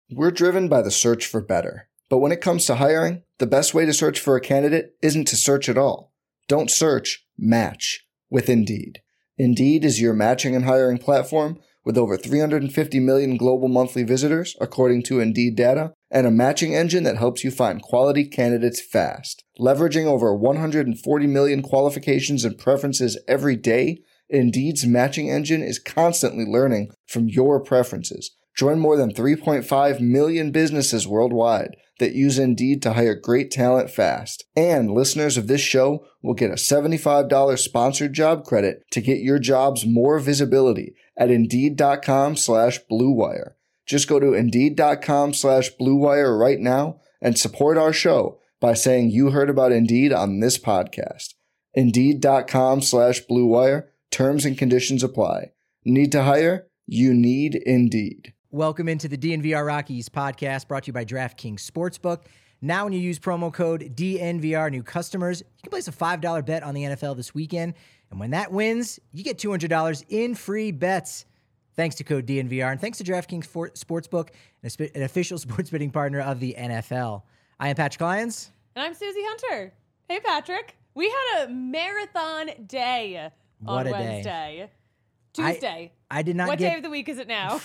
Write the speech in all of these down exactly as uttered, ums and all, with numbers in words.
We're driven by the search for better. But when it comes to hiring, the best way to search for a candidate isn't to search at all. Don't search, match with Indeed. Indeed is your matching and hiring platform with over three hundred fifty million global monthly visitors, according to Indeed data, and a matching engine that helps you find quality candidates fast. Leveraging over one hundred forty million qualifications and preferences every day, Indeed's matching engine is constantly learning from your preferences. Join more than three point five million businesses worldwide that use Indeed to hire great talent fast. And listeners of this show will get a seventy-five dollars sponsored job credit to get your jobs more visibility at Indeed.com slash Blue Wire. Just go to Indeed.com slash Blue Wire right now and support our show by saying you heard about Indeed on this podcast. Indeed.com slash Blue Wire. Terms and conditions apply. Need to hire? You need Indeed. Welcome into the D N V R Rockies podcast brought to you by DraftKings Sportsbook. Now when you use promo code D N V R, new customers, you can place a five dollar bet on the N F L this weekend. And when that wins, you get two hundred dollars in free bets. Thanks to code D N V R and thanks to DraftKings Sportsbook, an official sports betting partner of the N F L. I am Patrick Lyons. And I'm Susie Hunter. Hey, Patrick. We had a marathon day what on a Wednesday. Day. Tuesday. I, I did not what get... day of the week is it now?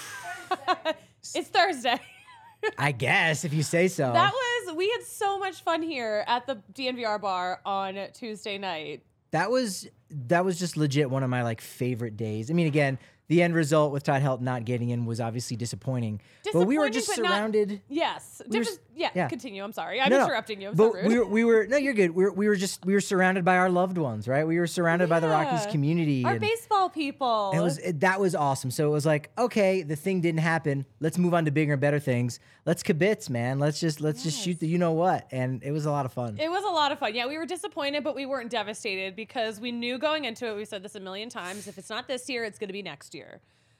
It's Thursday. I guess, if you say so. That was, we had so much fun here at the D N V R bar on Tuesday night. That was, that was just legit one of my like favorite days. I mean, again, the end result with Todd Helton not getting in was obviously disappointing. disappointing but we were just but surrounded. Not, yes. We were, yeah, yeah. Continue. I'm sorry. I'm no, interrupting you. I'm but so rude. we were, we were, no, you're good. We were, we were just, we were surrounded by our loved ones, right? We were surrounded yeah. by the Rockies community. Our and, baseball people. and it was, it, that was awesome. So it was like, okay, the thing didn't happen. Let's move on to bigger and better things. Let's kibitz, man. Let's just, let's yes. just shoot the, you know what? And it was a lot of fun. It was a lot of fun. Yeah, we were disappointed, but we weren't devastated because we knew going into it, we said this a million times, if it's not this year, it's going to be next year.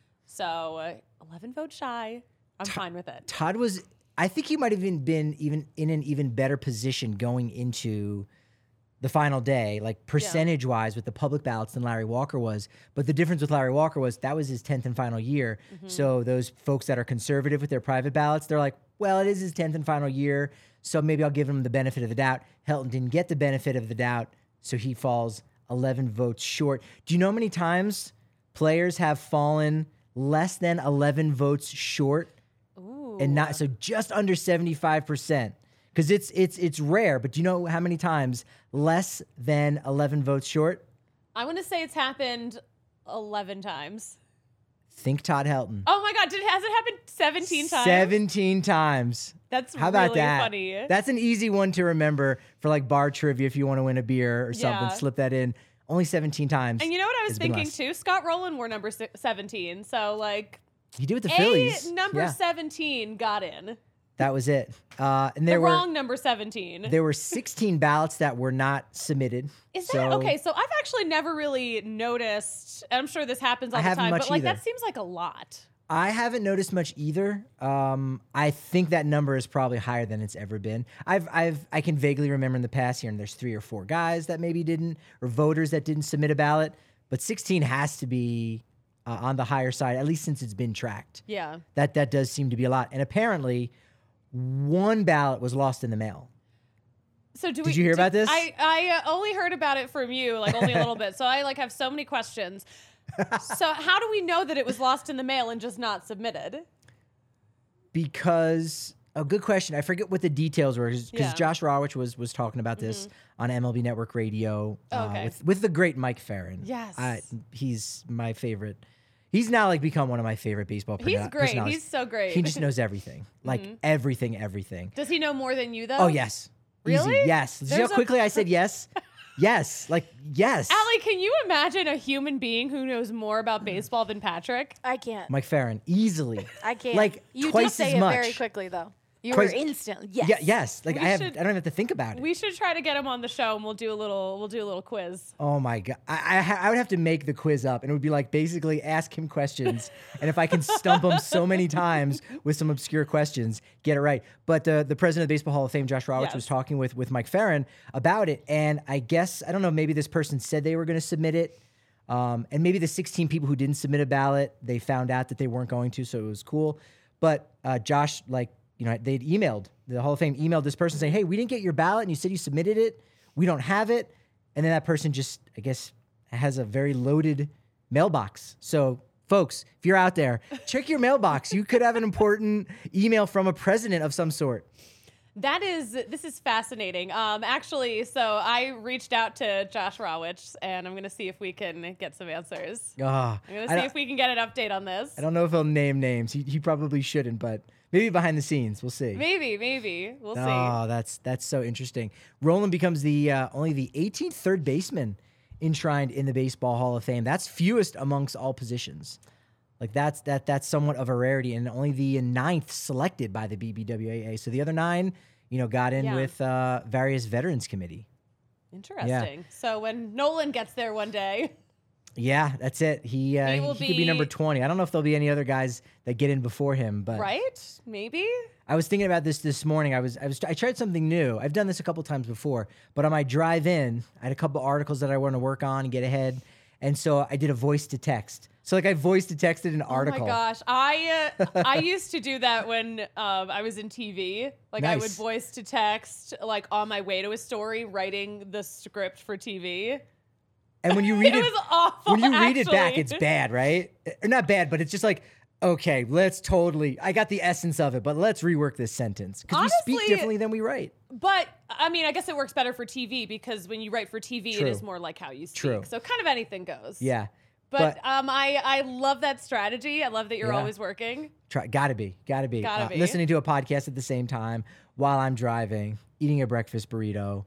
So uh, eleven votes shy. I'm Todd, fine with it. Todd was, I think he might have even been even in an even better position going into the final day, like percentage wise with the public ballots than Larry Walker was. But the difference with Larry Walker was that was his tenth and final year. Mm-hmm. So those folks that are conservative with their private ballots, they're like, well, it is his tenth and final year. So maybe I'll give him the benefit of the doubt. Helton didn't get the benefit of the doubt. So he falls eleven votes short. Do you know how many times players have fallen less than eleven votes short? Ooh. And not so just under seventy-five percent, because it's it's it's rare. But do you know how many times less than eleven votes short? I want to say it's happened eleven times. Think Todd Helton. Oh my God! Did has it happened seventeen times? Seventeen times. That's how about really that? Funny. That's an easy one to remember for like bar trivia if you want to win a beer or something. Yeah. Slip that in. Only seventeen times. And you know what I was thinking too? Scott Rowland wore number seventeen. So like, he did with the a Phillies. number yeah. seventeen got in. That was it. Uh, and there the were wrong number seventeen. There were sixteen ballots that were not submitted. Is so that okay? So I've actually never really noticed. And I'm sure this happens all I the haven't time, much but like either. that seems like a lot. I haven't noticed much either. Um, I think that number is probably higher than it's ever been. I've, I've, I can vaguely remember in the past here, and there's three or four guys that maybe didn't, or voters that didn't submit a ballot. But sixteen has to be uh, on the higher side, at least since it's been tracked. Yeah, that that does seem to be a lot. And apparently, one ballot was lost in the mail. So do did we, you hear did, about this? I, I uh, only heard about it from you, like only a little bit. So I like have so many questions. So how do we know that it was lost in the mail and just not submitted? Because a good question. I forget what the details were because Yeah. Josh Rawitch was was talking about this Mm-hmm. on M L B Network Radio Oh, uh, okay. with with the great Mike Farron. Yes. I, he's my favorite. He's now like become one of my favorite baseball. He's perso- great. personalities. He's so great. He just knows everything, like Mhm. everything, everything. Does he know more than you though? Oh yes, Really? Easy. Yes. See There's how a- quickly I said yes. Yes, like yes. Allie, can you imagine a human being who knows more about baseball than Patrick? I can't. Mike Farron easily. I can't. Like you twice did say as it much. very quickly though. You Twice- were instant. Yes. Yeah, yes. Like We I have, should- I don't have to think about it. We should try to get him on the show, and we'll do a little. We'll do a little quiz. Oh my god! I, I ha- I would have to make the quiz up, and it would be like basically ask him questions, and if I can stump him so many times with some obscure questions, get it right. But uh, the president of the Baseball Hall of Fame, Josh Rawitch, Yes. was talking with with Mike Farron about it, and I guess I don't know. Maybe this person said they were going to submit it, um, and maybe the sixteen people who didn't submit a ballot, they found out that they weren't going to, so it was cool. But uh, Josh, like, you know, they'd emailed, the Hall of Fame emailed this person saying, hey, we didn't get your ballot and you said you submitted it. We don't have it. And then that person just, I guess, has a very loaded mailbox. So, folks, if you're out there, check your mailbox. You could have an important email from a president of some sort. That is, this is fascinating. Um, actually, so I reached out to Josh Rawitsch, and I'm going to see if we can get some answers. Oh, I'm going to see if we can get an update on this. I don't know if he'll name names. He, he probably shouldn't, but maybe behind the scenes. We'll see. Maybe, maybe. We'll see. Oh, that's that's so interesting. Rolen becomes the uh, only the eighteenth third baseman enshrined in the Baseball Hall of Fame. That's fewest amongst all positions. Like that's that that's somewhat of a rarity, and only the ninth selected by the B B W A A. So the other nine, you know, got in Yeah. with uh, various veterans committee. Interesting. Yeah. So when Nolan gets there one day, Yeah, that's it. He uh, He he, will could be number be- twenty. I don't know if there'll be any other guys that get in before him, but right? Maybe. I was thinking about this this morning. I was I was I tried something new. I've done this a couple times before, but on my drive in, I had a couple articles that I want to work on and get ahead, and so I did a voice to text. So like I voice to texted an article. Oh my gosh, I uh, I used to do that when um, I was in T V. Like I would Nice. voice to text, like on my way to a story, writing the script for T V. And when you read It it, was awful, when you read it back, actually. it's bad, right? Or not bad, but it's just like, okay, let's totally. I got the essence of it, but let's rework this sentence because we speak Honestly- differently than we write. But I mean, I guess it works better for T V because when you write for T V, True. it is more like how you speak. True. So kind of anything goes. Yeah, But, But- um, I I love that strategy. I love that you're Yeah. always working. try, gotta be, gotta be. Gotta Uh, be. Listening to a podcast at the same time while I'm driving, eating a breakfast burrito.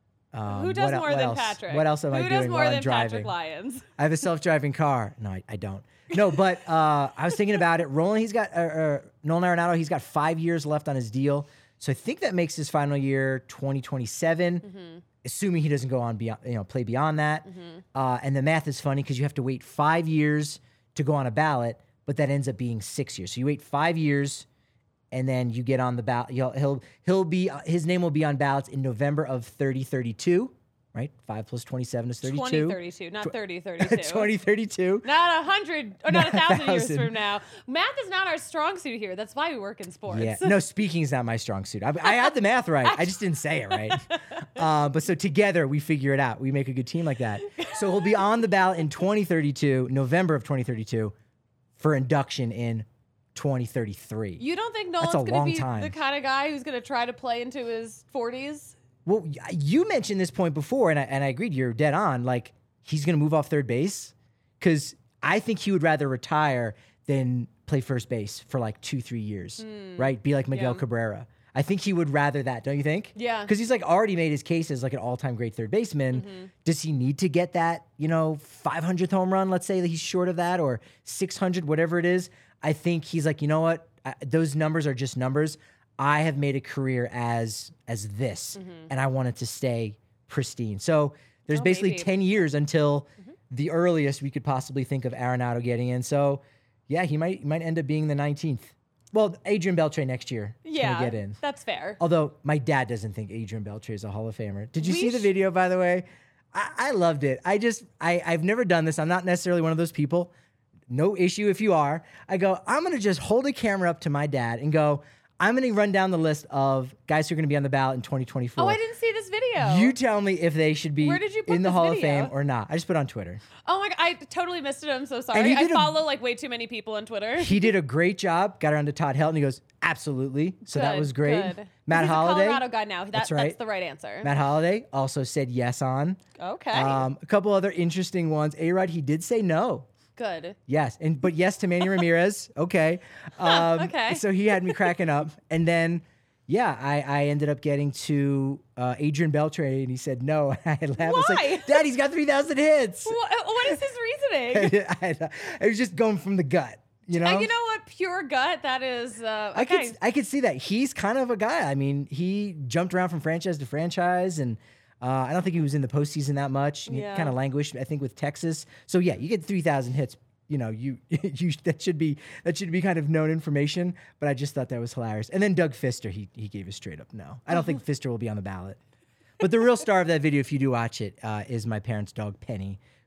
Um, Who does what el- more what than else? Patrick? What else am Who I does doing more while than I'm driving? Patrick Lyons? I have a self-driving car. No, I, I don't. No, but uh, I was thinking about it. Roland, he's got uh, uh, Nolan Arenado. He's got five years left on his deal, so I think that makes his final year twenty twenty-seven. Mm-hmm. Assuming he doesn't go on beyond, you know, play beyond that. Uh, and the math is funny because you have to wait five years to go on a ballot, but that ends up being six years. So you wait five years, and then you get on the ballot. He'll he'll he'll be uh, his name will be on ballots in November of thirty thirty-two. Right, five plus twenty-seven is thirty-two. twenty thirty-two, not thirty thirty-two. twenty thirty-two. Not a hundred or not a thousand years thousand. from now. Math is not our strong suit here. That's why we work in sports. Yeah, no, speaking is not my strong suit. I, I had the math right. I just didn't say it right. Uh, but so together we figure it out. We make a good team like that. So he'll be on the ballot in twenty thirty-two, November of twenty thirty-two, for induction in twenty thirty-three. You don't think That's Nolan's a going long to be time. the kind of guy who's going to try to play into his forties? Well, y- you mentioned this point before, and I, and I agreed. You're dead on. Like, he's going to move off third base because I think he would rather retire than play first base for like two, three years, right? Be like Miguel Yeah. Cabrera. I think he would rather that, don't you think? Yeah. Because he's like already made his case as like an all-time great third baseman. Does he need to get that, you know, five hundredth home run? Let's say that he's short of that, or six hundred, whatever it is. I think he's like, you know what? I, those numbers are just numbers. I have made a career as as this, and I want it to stay pristine. So there's Oh, basically maybe. ten years until the earliest we could possibly think of Arenado getting in. So yeah, he might he might end up being the nineteenth. Well, Adrian Beltre next year is Yeah, gonna get in. that's fair. Although my dad doesn't think Adrian Beltre is a Hall of Famer. Did you We see the sh- video, by the way? I, I loved it. I just, I, I've never done this. I'm not necessarily one of those people. No issue if you are. I go, I'm going to just hold a camera up to my dad and go, I'm going to run down the list of guys who are going to be on the ballot in twenty twenty-four. Oh, I didn't see this video. You tell me if they should be Where did you put in the this Hall video? of Fame or not. I just put it on Twitter. Oh my god, I totally missed it. I'm so And sorry. he I did a- follow like way too many people on Twitter. He did a great job. Got around to Todd Helton. He goes, absolutely. So that Good, was great. good. Matt He's a Holliday. Colorado guy now. That, That's right. That's the right answer. Matt Holliday also said yes on. Okay. Um, a couple other interesting ones. A-Rod, he did say no. Good. Yes, and but yes to Manny Ramirez. Okay. Um, Okay. So he had me cracking up, and then yeah, I, I ended up getting to uh, Adrian Beltre, and he said no. I laughed. I was Why? like, Dad, he's got three thousand hits. What, what is his reasoning? I, I was just going from the gut, you know. Uh, you know what? Pure gut. That is. Uh, I okay. could I could see that he's kind of a guy. I mean, he jumped around from franchise to franchise, and uh, I don't think he was in the postseason that much. He Yeah. kind of languished, I think, with Texas. So yeah, you get three thousand hits. You know, you you that should be that should be kind of known information. But I just thought that was hilarious. And then Doug Fister, he he gave a straight up no. I don't think Fister will be on the ballot. But the real star of that video, if you do watch it, uh, is my parents' dog Penny,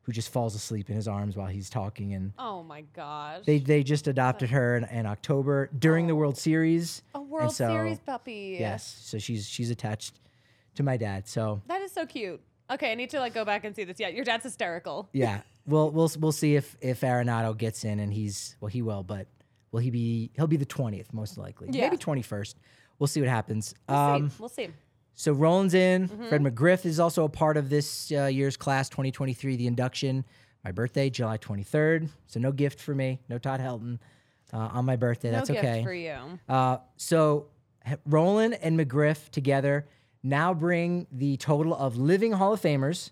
who just falls asleep in his arms while he's talking. And Oh my gosh. they they just adopted her in, in October during the Oh. World Series. a And World so- Series puppy. Yes, so she's she's attached to my dad. So That is so cute. Okay, I need to like go back and see this. Yeah, your dad's hysterical. yeah, we'll we'll we'll see if if Arenado gets in, and he's well, he will, but will he be? He'll be the twentieth most likely, Yeah. maybe twenty-first. We'll see what happens. We'll Um, see. We'll see. So Roland's in. Mm-hmm. Fred McGriff is also a part of this uh, year's class twenty twenty-three, the induction. My birthday, July twenty-third. So no gift for me, no Todd Helton uh, on my birthday. No That's gift okay. for you. Uh, so H- Roland and McGriff together now bring the total of living Hall of Famers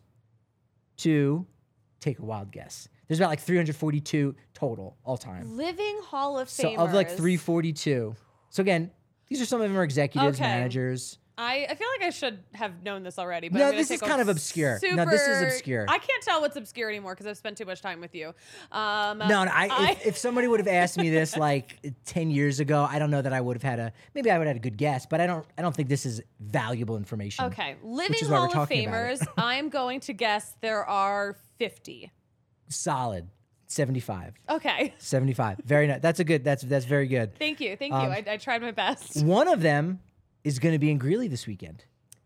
to, take a wild guess. There's about like three hundred forty-two total all time. Living Hall of So Famers. of like three forty-two. So again, these are some of them are executives, Okay. managers. I, I feel like I should have known this already, but No, I'm gonna this take is a kind of obscure. Super, No, this is obscure. I can't tell what's obscure anymore because I've spent too much time with you. Um, No, no I, if, if somebody would have asked me this like ten years ago, I don't know that I would have had a, maybe I would have had a good guess, but I don't, I don't think this is valuable information. okay, Living is why we're Hall of talking about it. Famers. I am going to guess there are fifty. Solid. seventy-five. Okay, seventy-five. Very nice. That's a good, that's, that's very good. thank you, thank Um, you. I, I tried my best. One of them is going to be in Greeley this weekend.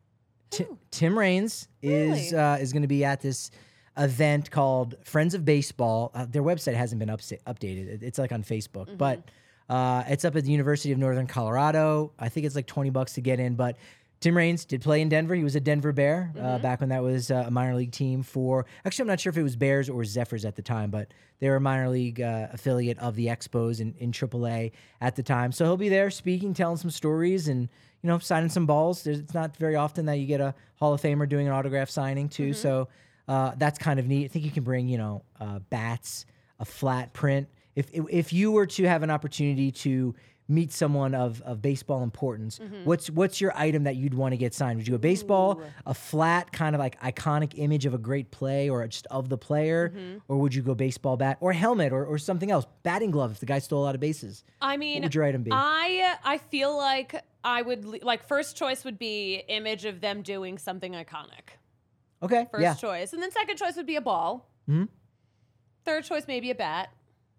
Ti- Tim Raines is Really? uh, is going to be at this event called Friends of Baseball. Uh, their website hasn't been upsa- updated. It- It's like on Facebook, Mm-hmm. but uh, it's up at the University of Northern Colorado. I think it's like twenty bucks to get in. But Tim Raines did play in Denver. He was a Denver Bear uh, Mm-hmm. back when that was uh, a minor league team for. Actually, I'm not sure if it was Bears or Zephyrs at the time, but they were a minor league uh, affiliate of the Expos in, in triple A at the time. So he'll be there speaking, telling some stories, and you know, signing some balls. There's, it's not very often that you get a Hall of Famer doing an autograph signing too. So uh, that's kind of neat. I think you can bring, you know, uh, bats, a flat print. If, if if you were to have an opportunity to meet someone of, of baseball importance, what's what's your item that you'd want to get signed? Would you go baseball, a flat kind of like iconic image of a great play or just of the player, or would you go baseball bat or helmet or, or something else? Batting glove if the guy stole a lot of bases. I mean, would your item be? I I feel like I would le- like first choice would be image of them doing something iconic. Okay, First yeah. choice, and then second choice would be a ball. Mhm. Third choice maybe a bat.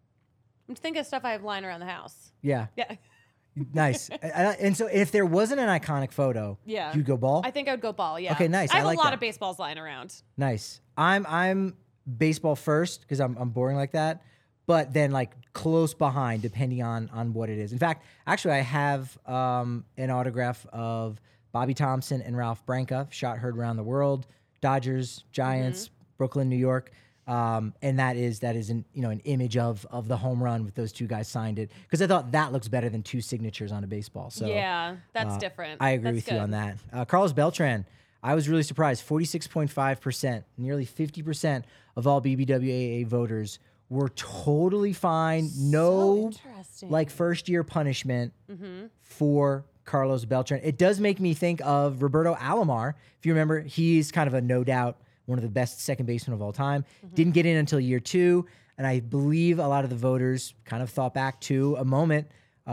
I'm thinking of stuff I have lying around the house. Yeah. Yeah, Nice. and, and so if there wasn't an iconic photo, Yeah. you'd go ball? I think I would go ball. Yeah. Okay, nice. I I have like a lot that. of baseballs lying around. Nice. I'm I'm baseball first because I'm I'm boring like that, but then like close behind depending on on what it is. In fact, actually I have um, an autograph of Bobby Thompson and Ralph Branca, shot heard around the world, Dodgers, Giants, Mm-hmm. Brooklyn, New York. Um, and that is that is an you know an image of of the home run with those two guys signed it because I thought that looks better than two signatures on a baseball. So yeah, that's uh, different. I agree That's with you good. on that. Uh, Carlos Beltran, I was really surprised. forty-six point five percent, nearly fifty percent of all B B W A A voters were totally fine. So No, interesting. like first year punishment Mm-hmm. for Carlos Beltran. It does make me think of Roberto Alomar. If you remember, he's kind of a no doubt one of the best second basemen of all time. Mm-hmm. Didn't get in until year two. And I believe a lot of the voters kind of thought back to a moment.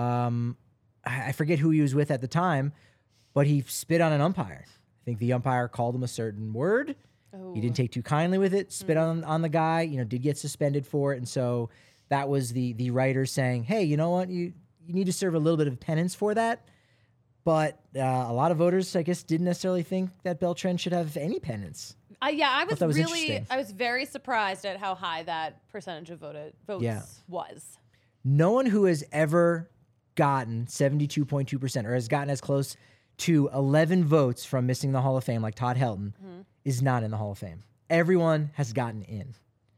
Um, I I forget who he was with at the time, but he spit on an umpire. I think the umpire called him a certain word. He didn't take too kindly with it, spit on, on the guy, you know, did get suspended for it. And so that was the the writer saying, hey, you know what? You, you need to serve a little bit of penance for that. But uh, a lot of voters, I guess, didn't necessarily think that Beltran should have any penance. Uh, yeah, I was, that was really, interesting. I was very surprised at how high that percentage of voted votes Yeah. was. No one who has ever gotten seventy-two point two percent or has gotten as close to eleven votes from missing the Hall of Fame, like Todd Helton, Mm-hmm. is not in the Hall of Fame. Everyone has gotten in.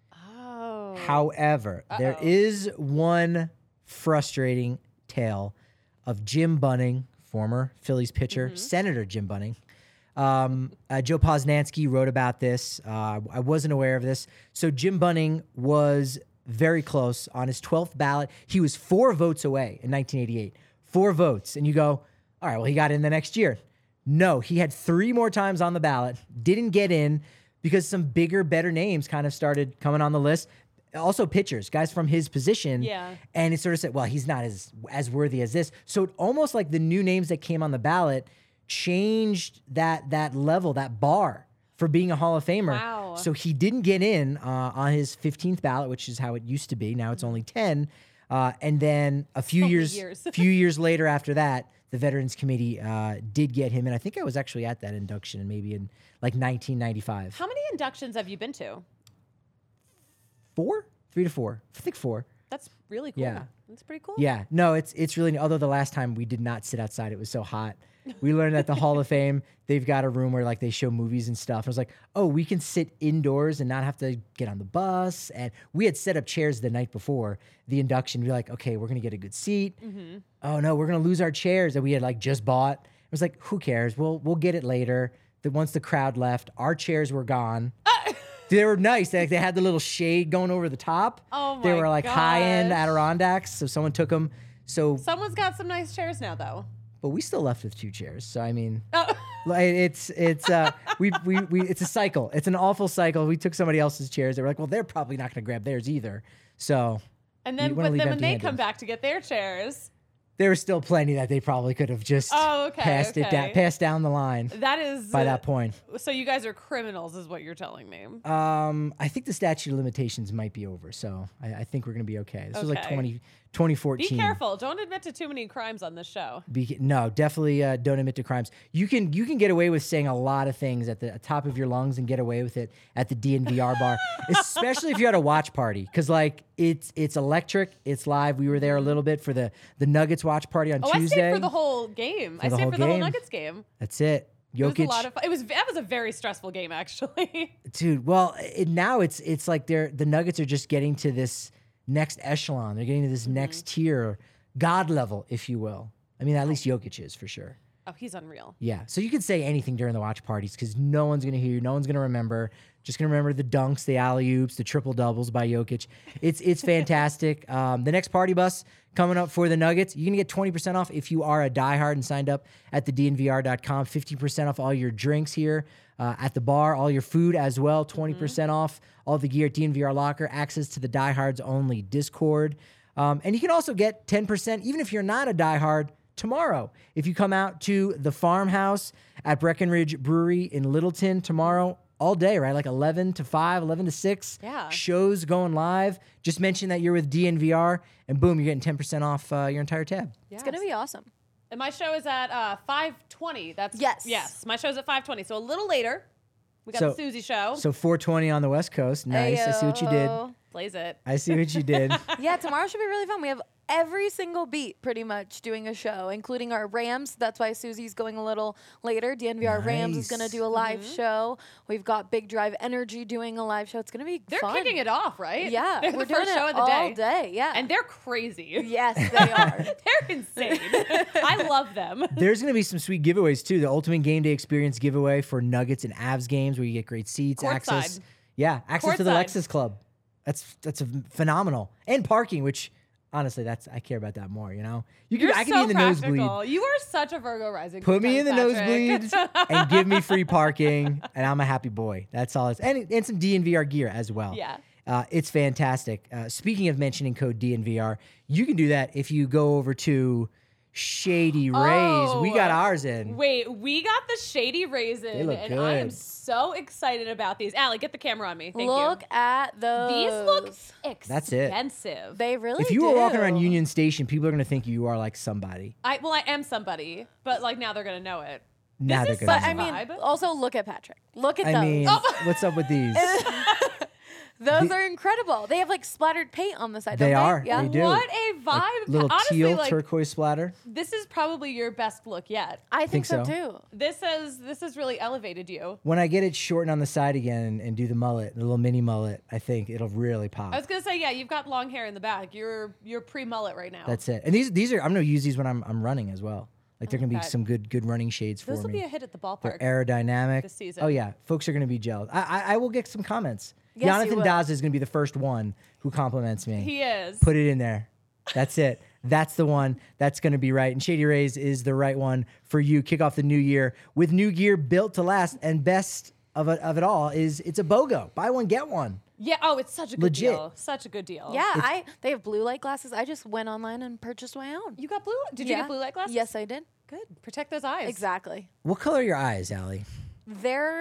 Oh. However, there Uh-oh. is one frustrating tale of Jim Bunning, former Phillies pitcher, Mm-hmm. Senator Jim Bunning. Um, uh, Joe Posnanski wrote about this. Uh, I wasn't aware of this. So Jim Bunning was very close on his twelfth ballot. He was four votes away in nineteen eighty-eight. Four votes. And you go, all right, well, he got in the next year. No, he had three more times on the ballot, didn't get in because some bigger, better names kind of started coming on the list. Also pitchers, guys from his position. Yeah. And it sort of said, well, he's not as as worthy as this. So it almost like the new names that came on the ballot changed that that level, that bar for being a Hall of Famer. Wow. So he didn't get in uh, on his fifteenth ballot, which is how it used to be. Now it's only ten. Uh, and then a few many years, years. few years later after that, the Veterans Committee uh, did get him in. I think I was actually at that induction, maybe in like nineteen ninety-five. How many inductions have you been to? Four, three to four. I think four. That's really cool. Yeah. That's pretty cool. Yeah, no, it's it's really. Although the last time we did not sit outside, it was so hot. We learned at the Hall of Fame they've got a room where like they show movies and stuff. I was like, oh, we can sit indoors and not have to get on the bus. And we had set up chairs the night before the induction. We were like, okay, we're gonna get a good seat. Mm-hmm. Oh no, we're gonna lose our chairs that we had like just bought. It was like, who cares? We'll we'll get it later. That once the crowd left, our chairs were gone. They were nice. They, they had the little shade going over the top. Oh They my were like high-end gosh. Adirondacks, so someone took them. So, Someone's got some nice chairs now, though. but we still left with two chairs. So I mean, Oh. like, it's it's uh we we we it's a cycle. It's an awful cycle. We took somebody else's chairs. They were like, well, they're probably not going to grab theirs either. So And You then, wanna but leave then when they empty-handed. come back to get their chairs, there was still plenty that they probably could have just Oh, okay, passed it down, okay. passed down the line that is by uh, that point. So you guys are criminals, is what you're telling me. Um, I think the statute of limitations might be over, so I, I think we're gonna be okay. This was like Okay. twenty, twenty fourteen. Be careful. Don't admit to too many crimes on this show. Be, no, definitely uh, don't admit to crimes. You can you can get away with saying a lot of things at the top of your lungs and get away with it at the D N V R bar, especially if you're at a watch party, because like it's it's electric, it's live. We were there a little bit for the the Nuggets watch party on Oh, Tuesday. I stayed for the whole game. I the stayed whole for the whole game. Nuggets game. That's it. It was Jokic, a lot of fun. It was that was a very stressful game, actually. dude. Well, it, now it's it's like they're the Nuggets are just getting to this next echelon. They're getting to this next tier, God level, if you will. I mean, at least Jokic is for sure. Oh, he's unreal. Yeah. So you can say anything during the watch parties because no one's going to hear you. No one's going to remember. Just going to remember the dunks, the alley-oops, the triple doubles by Jokic. It's it's fantastic. Um, the next party bus coming up for the Nuggets, you're going to get twenty percent off if you are a diehard and signed up at the D N V R dot com. fifty percent off all your drinks here uh, at the bar, all your food as well. twenty percent off all the gear at D N V R Locker, access to the diehards only Discord. Um, and you can also get ten percent even if you're not a diehard tomorrow. If you come out to the farmhouse at Breckenridge Brewery in Littleton tomorrow, all day, right? Like eleven to five, eleven to six. Yeah. Shows going live. Just mention that you're with D N V R, and boom, you're getting ten percent off uh, your entire tab. It's gonna be awesome. And my show is at uh, five twenty. That's Yes. Yes. My show's at five twenty. So a little later. We got So- the Susie show. So four twenty on the West Coast. Nice. I see what you did. Ayo. Blaze it. I see what you did. Yeah, tomorrow should be really fun. We have every single beat pretty much doing a show, including our Rams. That's why Susie's going a little later. D N V R Rams is going to Nice. do a live show. We've got Big Drive Energy doing a live show. It's going to be They're fun. kicking it off, right? Yeah, They're we're the doing first it show of the all day. day. Yeah, And they're crazy. yes, they are. They're insane. I love them. There's going to be some sweet giveaways too. The Ultimate Game Day Experience giveaway for Nuggets and Avs games where you get great seats, Courtside. access. Yeah, access to the Courtside. Lexus Club. That's that's a phenomenal. And parking, which honestly, that's I care about that more. You know, you You're I can so be in the practical. nosebleed. You are such a Virgo rising. Put me in the sometimes, Patrick. nosebleeds and give me free parking, and I'm a happy boy. That's all. It's and and some D N V R gear as well. Yeah. Uh, it's fantastic. Uh, speaking of mentioning code D N V R, you can do that if you go over to Shady Rays. We got Oh, ours in. Wait, we got the Shady Raisin, They look and I am good. so excited about these. Allie, get the camera on me. Thank Look you. at those. These look expensive. That's it. Expensive. They really. If you were walking do. around Union Station, people are going to think you are like somebody. I well, I am somebody, but like now they're gonna know it. Now This they're is going But to I know. mean, Vibe. also look at Patrick. Look at I those. mean, what's up with these? those the- are incredible. They have like splattered paint on the side. They don't are. Yeah. They do. What a vibe! Like little Honestly, teal like turquoise splatter. this is probably your best look yet. I think, Think so, so. too. This has this has really elevated you. When I get it shortened on the side again and, and do the mullet, the little mini mullet, I think it'll really pop. I was gonna say, yeah, you've got long hair in the back. You're you're pre mullet right now. That's it. And these these are I'm gonna use these when I'm I'm running as well. Like they're gonna be Okay. some good good running shades for Those will me. be a hit at the They're ballpark. aerodynamic. this season. Oh yeah, folks are gonna be jealous. I I, I will get some comments. Yes, you Jonathan will. Daza is gonna be the first one who compliments me. He is. Put it in there. That's it. That's the one that's going to be right. And Shady Rays is the right one for you. Kick off the new year with new gear built to last. And best of it, of it all is it's a BOGO. Buy one, get one. Yeah. Oh, it's such a good Legit. deal. Such a good deal. Yeah, I they have blue light glasses. I just went online and purchased my own. You got blue? Did you Yeah. get blue light glasses? Yes, I did. Good. Protect those eyes. Exactly. What color are your eyes, Allie? They're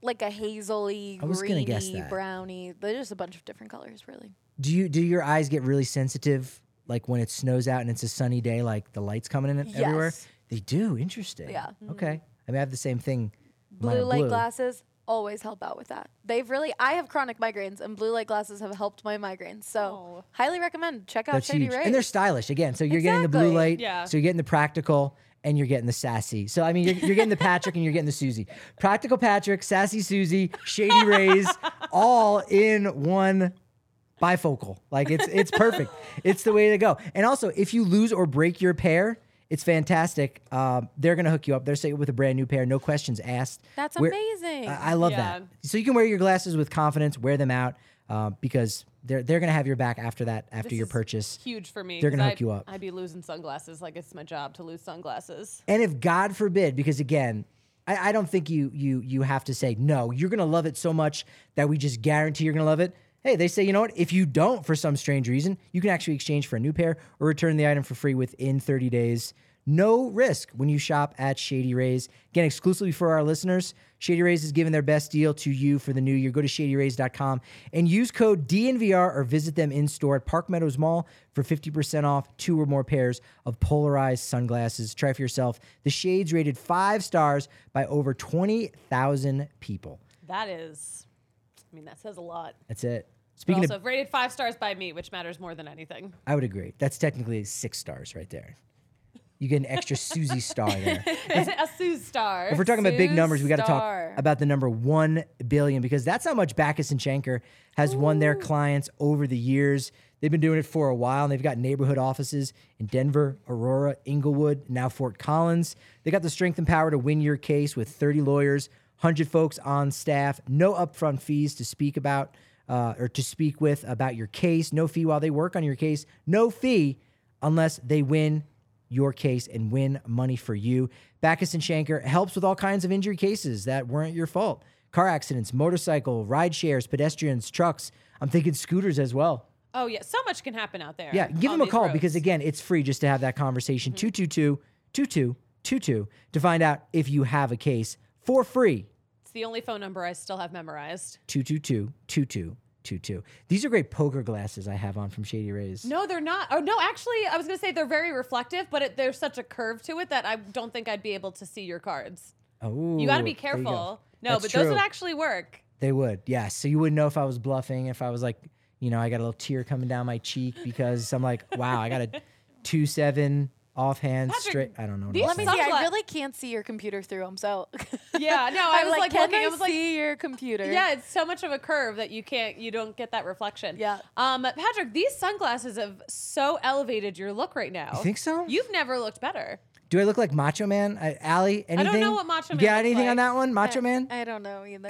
like a hazily, I was gonna guess greeny, that. browny. They're just a bunch of different colors, really. Do you do your eyes get really sensitive, like when it snows out and it's a sunny day, like the lights coming in it everywhere? Yes. They do. Interesting. Yeah. Okay. I mean, I have the same thing. Mine Blue are light glasses always help out with that. They've really, I have chronic migraines, and blue light glasses have helped my migraines. So, Oh. highly recommend. Check out That's Shady huge, Rays. and they're stylish again. So you're getting the blue Exactly. light. Yeah. So you're getting the practical, and you're getting the sassy. So I mean, you're, you're getting the Patrick, and you're getting the Susie. Practical Patrick, sassy Susie, Shady Rays, all in one bifocal. Like it's it's perfect. It's the way to go. And also, if you lose or break your pair, it's fantastic. Um, they're gonna hook you up. They're saying with a brand new pair, no questions asked. That's Wear- amazing. I, I love Yeah. that. So you can wear your glasses with confidence, wear them out, uh, because they're they're gonna have your back after that, after This your is purchase. Huge for me. They're gonna 'cause hook I'd- you up. I'd be losing sunglasses like it's my job to lose sunglasses. And if God forbid, because again, I, I don't think you you you have to say no. You're gonna love it so much that we just guarantee you're gonna love it. Hey, they say, you know what? If you don't, for some strange reason, you can actually exchange for a new pair or return the item for free within thirty days. No risk when you shop at Shady Rays. Again, exclusively for our listeners, Shady Rays is giving their best deal to you for the new year. Go to shady rays dot com and use code D N V R or visit them in store at Park Meadows Mall for fifty percent off two or more pairs of polarized sunglasses. Try for yourself. The shades rated five stars by over twenty thousand people. That is, I mean, that says a lot. That's it. But Speaking also of, rated five stars by me, which matters more than anything. I would agree. That's technically six stars right there. You get an extra Susie star there. A Suze star. If we're talking about big Suze numbers, we got to talk star. about the number one billion because that's how much Backus and Schenker has won their clients over the years. They've been doing it for a while, and they've got neighborhood offices in Denver, Aurora, Inglewood, now Fort Collins. They got the strength and power to win your case with thirty lawyers, one hundred folks on staff, no upfront fees to speak about uh, or to speak with about your case, no fee while they work on your case, no fee unless they win your case and win money for you. Backus and Schenker helps with all kinds of injury cases that weren't your fault. Car accidents, motorcycle, ride shares, pedestrians, trucks. I'm thinking scooters as well. Oh, yeah. So much can happen out there. Yeah, give on them a these call roads. because, again, it's free just to have that conversation. two two two, two two two two to find out if you have a case for free. It's the only phone number I still have memorized. two two two, two two two two. These are great poker glasses I have on from Shady Rays. No, they're not. Oh, no, actually, I was going to say they're very reflective, but it, there's such a curve to it that I don't think I'd be able to see your cards. Oh, You got to be there you go. careful. No, That's but those true. would actually work. They would, yes. So you wouldn't know if I was bluffing, if I was like, you know, I got a little tear coming down my cheek because I'm like, wow, I got a two seven offhand Patrick, straight. I don't know. What these I'm Let me saying. see. I Sungla- really can't see your computer through them, so. Yeah, no, I I'm was like, can looking. I, I was like, see your computer? yeah, it's so much of a curve that you can't, you don't get that reflection. Yeah. Um, Patrick, these sunglasses have so elevated your look right now. You think so? You've never looked better. Do I look like Macho Man? I, Allie, anything? know what Macho You Man got looks anything on like. that one, Macho Man? I don't know either.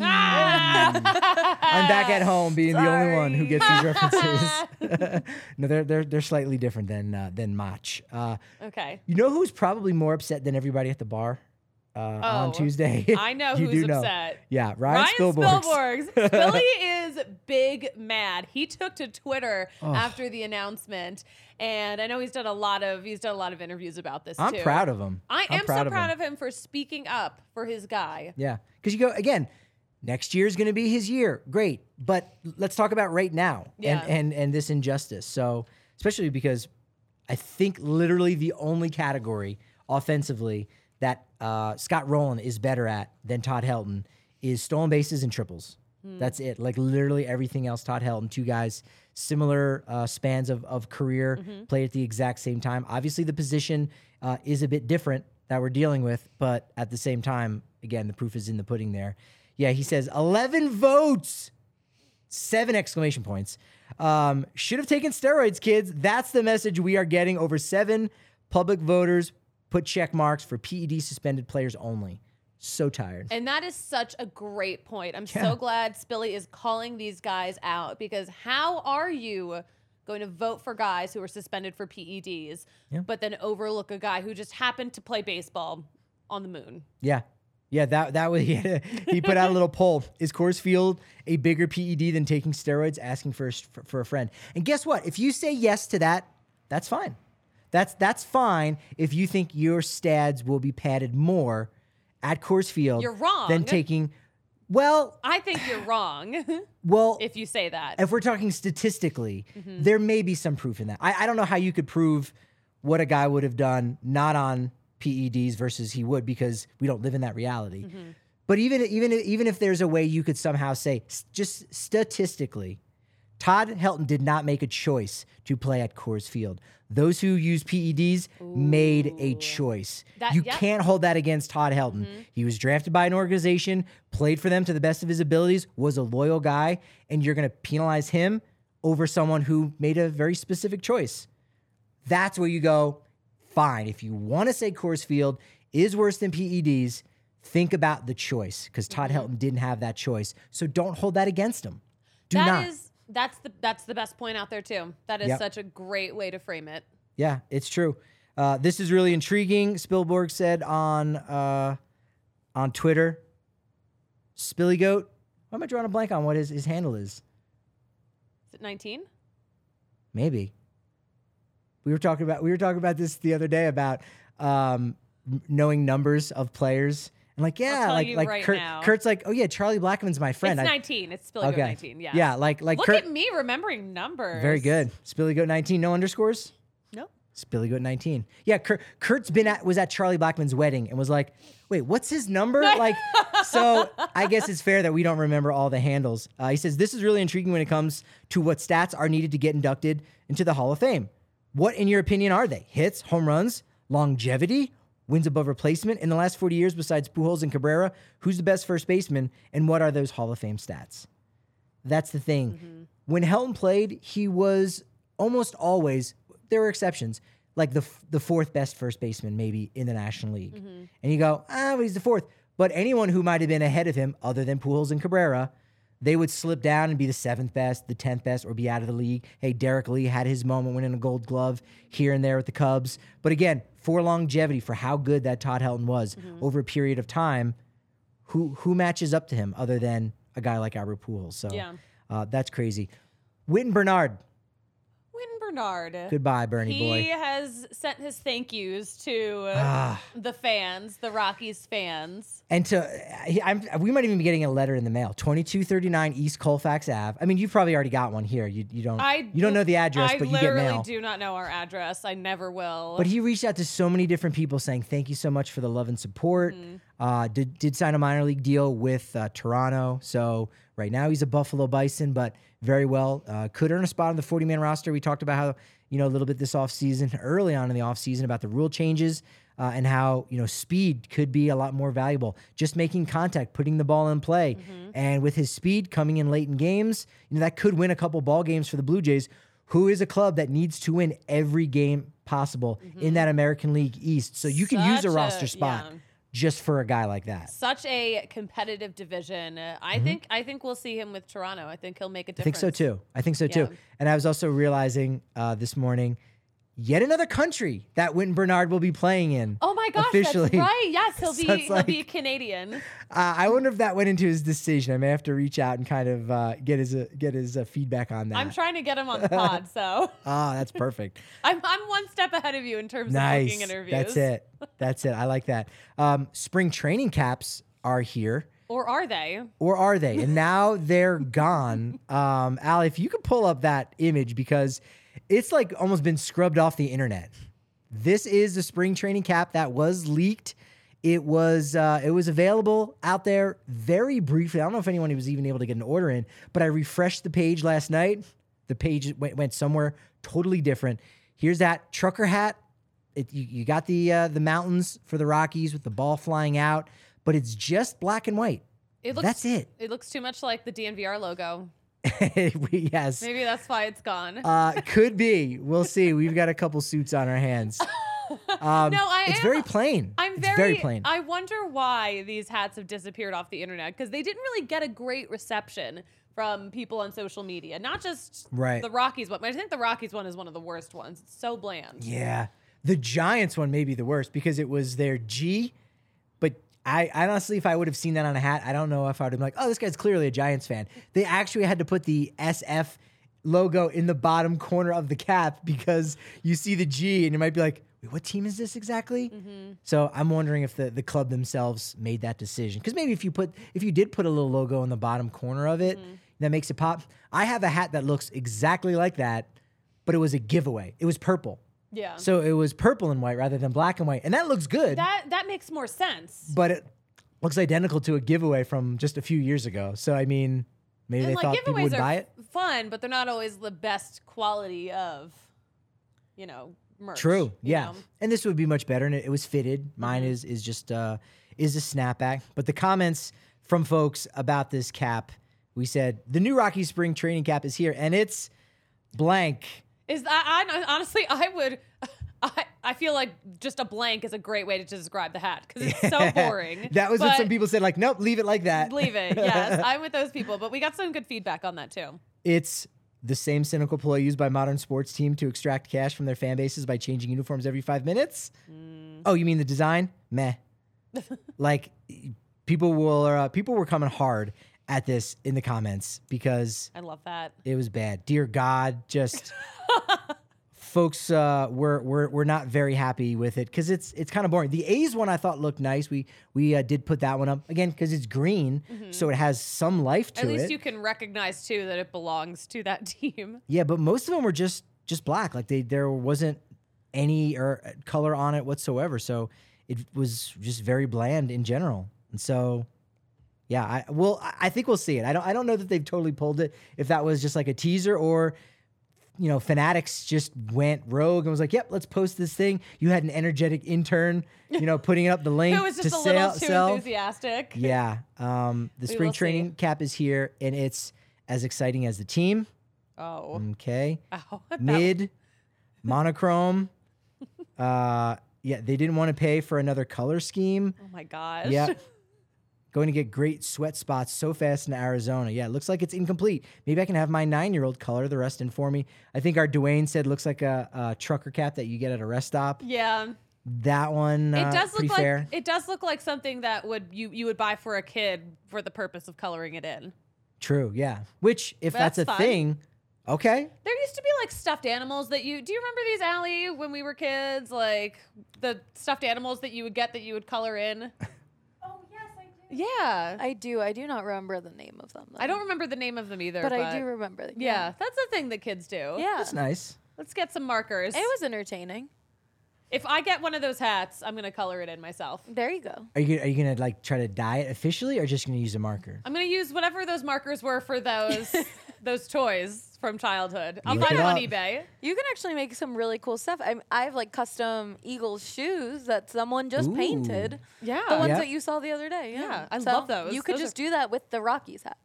I'm back at home being the only one who gets these Sorry. references. No, they're they're they're slightly different than uh, than Mach. Uh, Okay. you know who's probably more upset than everybody at the bar uh, on Oh, Tuesday? I know You who's do know. upset. Yeah, Ryan, Ryan Spielborgs. Spielborgs. Billy is big mad. He took to Twitter after the announcement, and I know he's done a lot of he's done a lot of interviews about this I'm too. proud of him. I I'm am proud so of proud him. of him for speaking up for his guy. Yeah, because you go again. Next year is going to be his year. Great, but let's talk about right now Yeah. and and and this injustice. So especially because I think literally the only category offensively that uh, Scott Rowland is better at than Todd Helton is stolen bases and triples. That's it. Like literally everything else. Todd Helton, two guys, similar uh, spans of, of career, played at the exact same time. Obviously, the position uh, is a bit different that we're dealing with, but at the same time, again, the proof is in the pudding there. Yeah, he says eleven votes, seven exclamation points. Um, should have taken steroids, kids. That's the message we are getting. Over seven public voters put check marks for P E D suspended players only. So tired. And that is such a great point. I'm Yeah. so glad Spilly is calling these guys out because how are you going to vote for guys who are suspended for P E Ds, Yeah. but then overlook a guy who just happened to play baseball on the moon? Yeah. Yeah, that that was he, had a- he put out a little poll. Is Coors Field a bigger P E D than taking steroids? Asking for a, for, for a friend. And guess what? If you say yes to that, that's fine. That's that's fine if you think your stads will be padded more at Coors Field You're wrong. than taking Well, I think you're wrong well, if you say that. if we're talking statistically, Mm-hmm. there may be some proof in that. I, I don't know how you could prove what a guy would have done not on P E Ds versus he would, because we don't live in that reality. Mm-hmm. But even even even if there's a way you could somehow say, s- just statistically, Todd Helton did not make a choice to play at Coors Field. Those who use P E Ds made a choice. That- you yep. can't hold that against Todd Helton. He was drafted by an organization, played for them to the best of his abilities, was a loyal guy, and you're going to penalize him over someone who made a very specific choice. That's where you go, fine. If you want to say Coors Field is worse than P E Ds, think about the choice, because Todd Helton didn't have that choice. So don't hold that against him. Do That not. is that's the that's the best point out there too. That is Yep. such a great way to frame it. Yeah, it's true. Uh, this is really intriguing. Spielberg said on uh, on Twitter, Spilly Goat. Why am I drawing a blank on what his, his handle is? Is it nineteen? Maybe. We were talking about we were talking about this the other day about um, m- knowing numbers of players. And like, yeah, tell like you like right Kurt, now. Kurt's like, oh yeah, Charlie Blackman's my friend. It's I- nineteen. It's Spilly Goat okay. nineteen. Yeah. Yeah, like like Look Kurt. at me remembering numbers. Very good. Spilly Goat nineteen, no underscores? Nope. Spilly Goat nineteen. Yeah, Kurt, Kurt's been at was at Charlie Blackman's wedding and was like, "Wait, what's his number?" Like, so I guess it's fair that we don't remember all the handles. Uh, he says this is really intriguing when it comes to what stats are needed to get inducted into the Hall of Fame. What, in your opinion, are they? Hits, home runs, longevity, wins above replacement in the last forty years besides Pujols and Cabrera? Who's the best first baseman, and what are those Hall of Fame stats? That's the thing. Mm-hmm. When Helton played, he was almost always, there were exceptions, like the the fourth best first baseman maybe in the National League. Mm-hmm. And you go, ah, but he's the fourth. But anyone who might have been ahead of him, other than Pujols and Cabrera, they would slip down and be the seventh best, the tenth best, or be out of the league. Hey, Derek Lee had his moment winning a gold glove here and there with the Cubs. But again, for longevity, for how good that Todd Helton was Mm-hmm. over a period of time, who who matches up to him other than a guy like Albert Pujols? So Yeah. uh, that's crazy. Witten Bernard. Win Bernard. Goodbye, Bernie he boy. has sent his thank yous to uh, Ah. the fans, the Rockies fans. And to, he, I'm, we might even be getting a letter in the mail. twenty-two thirty-nine East Colfax Avenue. I mean, you've probably already got one here. You you don't I you don't know the address, I but you get literally mail. do not know our address. I never will. But he reached out to so many different people saying thank you so much for the love and support. Mm-hmm. Uh, did did sign a minor league deal with uh, Toronto. So right now he's a Buffalo Bison, but very well uh, could earn a spot on the forty-man roster. We talked about how, you know, a little bit this offseason, early on in the offseason, about the rule changes uh, and how, you know, speed could be a lot more valuable. Just making contact, putting the ball in play. Mm-hmm. And with his speed coming in late in games, you know, that could win a couple ball games for the Blue Jays, who is a club that needs to win every game possible in that American League East. So you can use a Mm-hmm. Such a- roster spot yeah. just for a guy like that. Such a competitive division. Uh, I think I think we'll see him with Toronto. I think he'll make a Mm-hmm. I think difference. so too. I think so too. Yeah. And I was also realizing uh, this morning, yet another country that Witten Bernard will be playing in. Oh my gosh, officially. that's right. Yes, he'll So be it's he'll like- be a Canadian. Uh, I wonder if that went into his decision. I may have to reach out and kind of uh, get his uh, get his uh, feedback on that. I'm trying to get him on the pod, so Ah, that's perfect. I'm I'm one step ahead of you in terms of Nice. booking interviews. That's it. That's it. I like that. Um, spring training caps are here. Or are they? Or are they? And now they're gone. Um, Al, if you could pull up that image, because it's like almost been scrubbed off the internet. This is the spring training cap that was leaked. It was uh, it was available out there very briefly. I don't know if anyone was even able to get an order in, but I refreshed the page last night. The page went, went somewhere totally different. Here's that trucker hat. It, you, you got the uh, the mountains for the Rockies with the ball flying out, but it's just black and white. It looks That's it. It looks too much like the D N V R logo. We- yes. Maybe that's why it's gone. Uh, could be. We'll see. We've got a couple suits on our hands. Um, No, I It's am- very plain. I'm It's very, very plain. I wonder why these hats have disappeared off the internet, because they didn't really get a great reception from people on social media. Not just Right. the Rockies one, but I think the Rockies one is one of the worst ones. It's so bland. Yeah. The Giants one may be the worst because it was their G, but I, I honestly, if I would have seen that on a hat, I don't know if I would have been like, oh, this guy's clearly a Giants fan. They actually had to put the S F logo in the bottom corner of the cap because you see the G and you might be like, wait, what team is this exactly? Mm-hmm. So I'm wondering if the, the club themselves made that decision. Because maybe if you put if you did put a little logo in the bottom corner of it, Mm-hmm. that makes it pop. I have a hat that looks exactly like that, but it was a giveaway. It was purple. Yeah. So it was purple and white rather than black and white. And that looks good, that that makes more sense. but it looks identical to a giveaway from just a few years ago. So, I mean, maybe And they like thought people giveaways would are buy it. f- fun, but they're not always the best quality of, you know, merch. True. you Yeah. know? And this would be much better. And it, it was fitted. Mine Mm-hmm. is is just uh is a snapback. But the comments from folks about this cap, we said the new Rocky Spring training cap is here, and it's blank. Is I, I honestly I would. I, I feel like just a blank is a great way to describe the hat because it's so boring. That was what some But people said. Like, nope, leave it like that. leave it. Yes, I'm with those people. But we got some good feedback on that too. It's the same cynical ploy used by modern sports team to extract cash from their fan bases by changing uniforms every five minutes. Mm. Oh, you mean the design? Meh. Like people will uh, people were coming hard at this in the comments because I love that. it was bad. Dear God, just folks uh, were were were not very happy with it because it's it's kind of boring. The A's one I thought looked nice. We we uh, did put that one up again because it's green, so it has some life to At least it. you can recognize too that it belongs to that team. Yeah, but most of them were just just black. Like they there wasn't any or color on it whatsoever. So it was just very bland in general. And so yeah, I well I I think we'll see it. I don't I don't know that they've totally pulled it. If that was just like a teaser or you know, Fanatics just went rogue and was like, "Yep, let's post this thing." You had an energetic intern, you know, putting up the link Who was to just a sell. little too sell. enthusiastic. Yeah, um, the We spring will see. training cap is here, and it's as exciting as the team. Oh. Okay, Ow. That- mid, monochrome. Uh, yeah, they didn't want to pay for another color scheme. Oh my gosh. Yeah. Going to get great sweat spots so fast in Arizona. Yeah, it looks like it's incomplete. Maybe I can have my nine-year-old color the rest in for me. I think our Dwayne said looks like a, a trucker cap that you get at a rest stop. Yeah. That one, uh, It does pretty look like fair. it does look like something that would you you would buy for a kid for the purpose of coloring it in. True, yeah. Which, if that's, That's a fun. thing, okay. There used to be like stuffed animals that you do you remember these, Allie, when we were kids? Like the stuffed animals that you would get that you would color in? Oh yes, I do. Yeah. I do. I do not remember the name of them. Though. I don't remember the name of them either. but, But, I do remember. Them. Yeah, that's the thing that kids do. Yeah. That's nice. Let's get some markers. It was entertaining. If I get one of those hats, I'm gonna color it in myself. There you go. Are you, are you going to like try to dye it officially or just going to use a marker? I'm gonna use whatever those markers were for those those toys from childhood. I'll Look find it them on up. eBay. You can actually make some really cool stuff. I, I have like custom Eagles shoes that someone just Ooh. painted. Yeah. The ones Yeah. that you saw the other day. Yeah, Yeah, I So love those. You could Those just are- do that with the Rockies hat.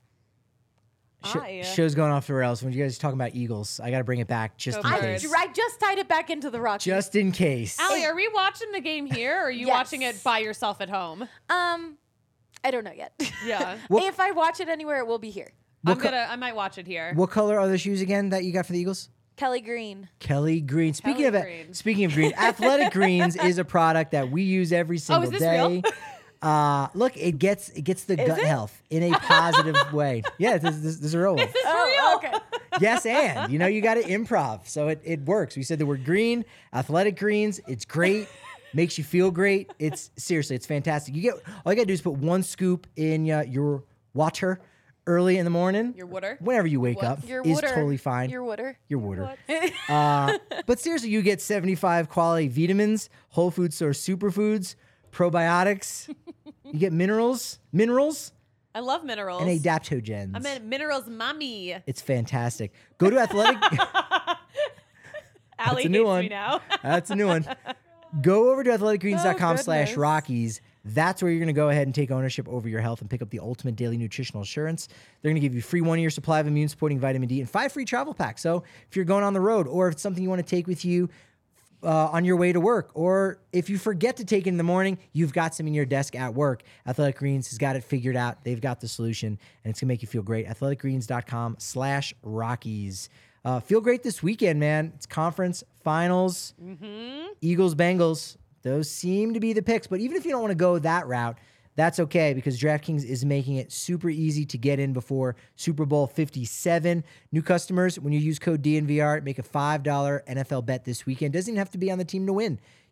Sh- I, uh, Show's going off the rails. When you guys are talking about Eagles, I got to bring it back just Go in for I, it. case. I just tied it back into the Rockies. Just in case. Allie, are we watching the game here or are you Yes. watching it by yourself at home? um, I don't know yet. Yeah. What- if I watch it anywhere, it will be here. I'm What co- gonna I might watch it here. What color are the shoes again that you got for the Eagles? Kelly Green. Kelly Green. Speaking Kelly of it, Green. speaking of green, Athletic Greens is a product that we use every single Oh, is this day. real? Uh, look, it gets it gets the Is gut it? health in a positive way. Yeah, this, this, this is a real one. Is this Oh, real? okay. Yes, and you know you got to improv, so it, it works. We said the word green, Athletic Greens. It's great, makes you feel great. It's seriously, it's fantastic. You get all you got to do is put one scoop in uh, your water early in the morning. Your water? Whenever you wake What? up Your is water. totally fine. Your water. Your water. Uh, but seriously, you get seventy-five quality vitamins, whole food source superfoods, probiotics. You get minerals, minerals, I love minerals. and adaptogens. I'm a minerals mommy. It's fantastic. Go to Athletic. Allie a new hates one. me now. That's a new one. Go over to athleticgreens.com Oh, slash goodness. Rockies. That's where you're going to go ahead and take ownership over your health and pick up the ultimate daily nutritional assurance. They're going to give you free one-year supply of immune-supporting vitamin D and five free travel packs. So if you're going on the road or if it's something you want to take with you uh, on your way to work, or if you forget to take it in the morning, you've got some in your desk at work. Athletic Greens has got it figured out. They've got the solution, and it's going to make you feel great. athleticgreens.com slash Rockies. Uh, feel great this weekend, man. It's conference finals. Eagles, Bengals. Those seem to be the picks. But even if you don't want to go that route, that's okay because DraftKings is making it super easy to get in before Super Bowl fifty-seven. New customers, when you use code D N V R, make a five dollar N F L bet this weekend. Doesn't even have to be on the team to win.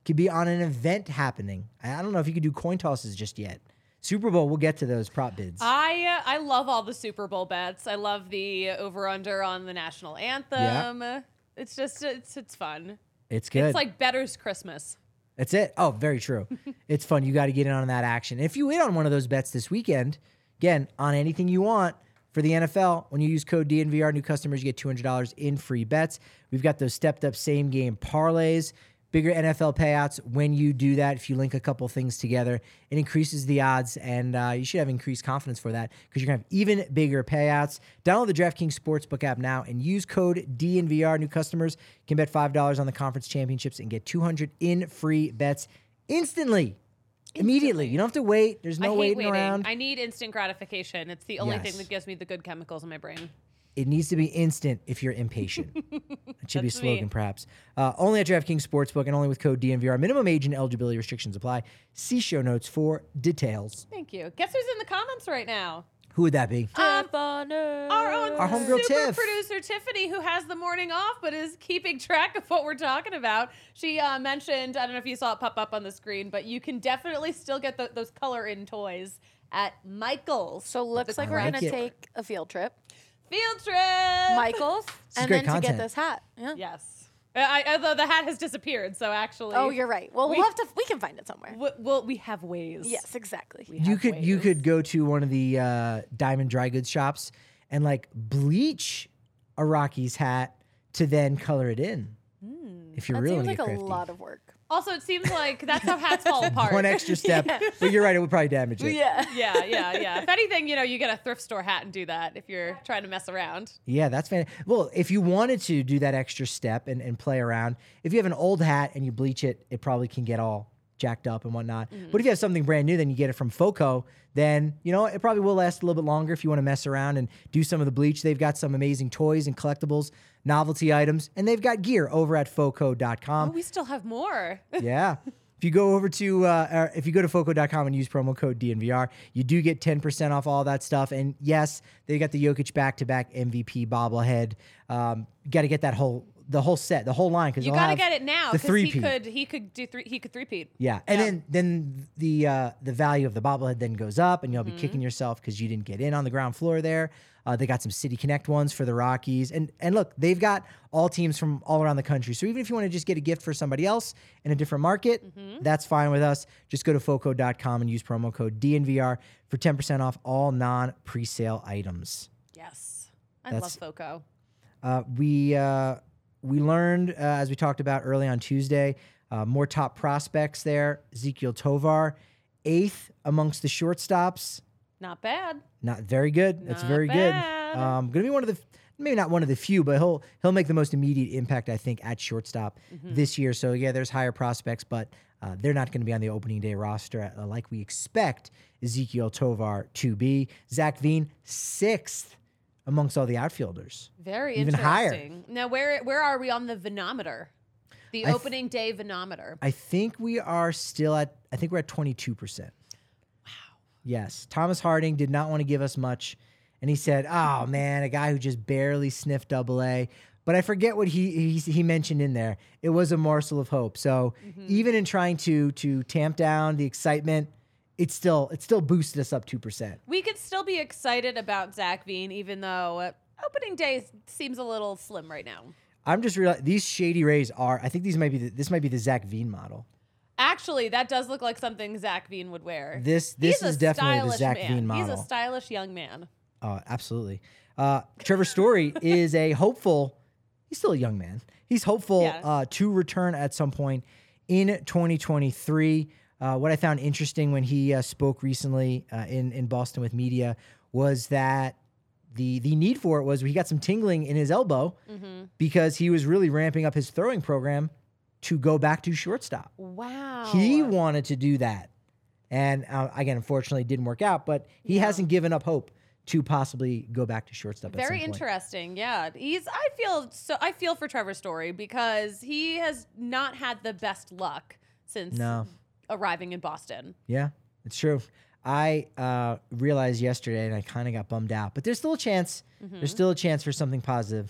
could be on an event happening. I I don't know if you could do coin tosses just yet. Super Bowl, we'll get to those prop bids. I uh, I love all the Super Bowl bets. I love the over under on the national anthem. Yeah. It's just it's it's fun. It's good. It's like Better's Christmas. That's it. Oh, very true. It's fun. You got to get in on that action. If you win on one of those bets this weekend, again, on anything you want for the N F L, when you use code D N V R, new customers, you get two hundred dollars in free bets. We've got those stepped up same game parlays, bigger N F L payouts when you do that. If you link a couple things together, it increases the odds, and uh, you should have increased confidence for that because you're going to have even bigger payouts. Download the DraftKings Sportsbook app now and use code D N V R. New customers can bet five dollars on the conference championships and get two hundred dollars in free bets instantly. Immediately. You don't have to wait. There's no I hate waiting, waiting around. I need instant gratification. It's the only Yes. thing that gives me the good chemicals in my brain. It needs to be instant if you're impatient. It should be a That's slogan, me. perhaps. Uh, only at DraftKings Sportsbook and only with code D N V R. Minimum age and eligibility restrictions apply. See show notes for details. Thank you. Guess who's in the comments right now? Who would that be? Um, Tiffany. Our own Our homegirl super Tiff. producer Tiffany, who has the morning off but is keeping track of what we're talking about. She uh, mentioned, I don't know if you saw it pop up on the screen, but you can definitely still get the, those color-in toys at Michael's. So looks like I we're like gonna it. take a field trip, Field trip! Michael's, is and great then to get content. this hat. Yeah. Yes. I, I, although the hat has disappeared, so actually... Oh, you're right. Well, We- we'll have to. We can find it somewhere. w- well, we have ways. Yes, exactly. We You have could you ways. could go to one of the uh, Diamond Dry Goods shops and like bleach a Rockies hat to then color it in. If you're That really seems like a thrifty. lot of work. Also, it seems like that's how hats fall apart. One extra step, but you're right. It would probably damage it. Yeah. Yeah, yeah, yeah. If anything, you know, you get a thrift store hat and do that if you're trying to mess around. Yeah, that's fantastic. Well, if you wanted to do that extra step and, and play around, if you have an old hat and you bleach it, it probably can get all jacked up and whatnot. But if you have something brand new, then you get it from Foco, then, you know, it probably will last a little bit longer if you want to mess around and do some of the bleach. They've got some amazing toys and collectibles, novelty items, and they've got gear over at foco dot Oh, com. we still have more. Yeah. If you go over to, uh, or if you go to foco dot com and use promo code D N V R, you do get ten percent off all that stuff. And yes, they got the Jokic back-to-back M V P bobblehead. Um, you got to get that whole, the whole set, the whole line. Cause You they'll got to have get it now the because he three-peat. could he could do three he could three-peat. Yeah. And Yeah. then, then the, uh, the value of the bobblehead then goes up and you'll Mm-hmm. be kicking yourself because you didn't get in on the ground floor there. Uh, they got some City Connect ones for the Rockies. And and look, they've got all teams from all around the country. So even if you want to just get a gift for somebody else in a different market, Mm-hmm. that's fine with us. Just go to foco dot com and use promo code D N V R for ten percent off all non-presale items. Yes. I That's- love Foco. Uh, we uh, we learned, uh, as we talked about early on Tuesday, uh, more top prospects there. Ezekiel Tovar, eighth amongst the shortstops. Not bad. Not very good. That's Not very bad. good. Um, going to be one of the, maybe not one of the few, but he'll he'll make the most immediate impact, I think, at shortstop Mm-hmm. this year. So yeah, there's higher prospects, but uh, they're not going to be on the opening day roster uh, like we expect Ezekiel Tovar to be. Zach Veen, sixth amongst all the outfielders. Very Even higher. interesting. Now, where where are we on the Venometer? The I th- opening day Venometer. I think we are still at, I think we're at twenty-two percent. Wow. Yes. Thomas Harding did not want to give us much. And he said, oh, man, a guy who just barely sniffed double A. But I forget what he, he he mentioned in there. It was a morsel of hope. So even in trying to to tamp down the excitement, it still it still boosted us up two percent. We could still be excited about Zach Veen, even though uh, opening day seems a little slim right now. I'm just realizing these Shady Rays are, I think these might be the, this might be the Zach Veen model. Actually, that does look like something Zach Veen would wear. This this He's is a definitely the stylish Zach man. Veen model. He's a stylish young man. Oh, absolutely. Uh, Trevor Story is a hopeful. He's still a young man. He's hopeful Yeah. uh, to return at some point in twenty twenty-three. Uh, what I found interesting when he uh, spoke recently uh, in in Boston with media was that the the need for it was he got some tingling in his elbow Mm-hmm. because he was really ramping up his throwing program to go back to shortstop. Wow. He wanted to do that. And uh, again, unfortunately, it didn't work out, but he Yeah. hasn't given up hope to possibly go back to shortstop at some Very point. interesting. Yeah. He's I feel so I feel for Trevor Story because he has not had the best luck since No. arriving in Boston. Yeah, it's true. I uh, realized yesterday, and I kind of got bummed out, but there's still a chance. Mm-hmm. There's still a chance for something positive.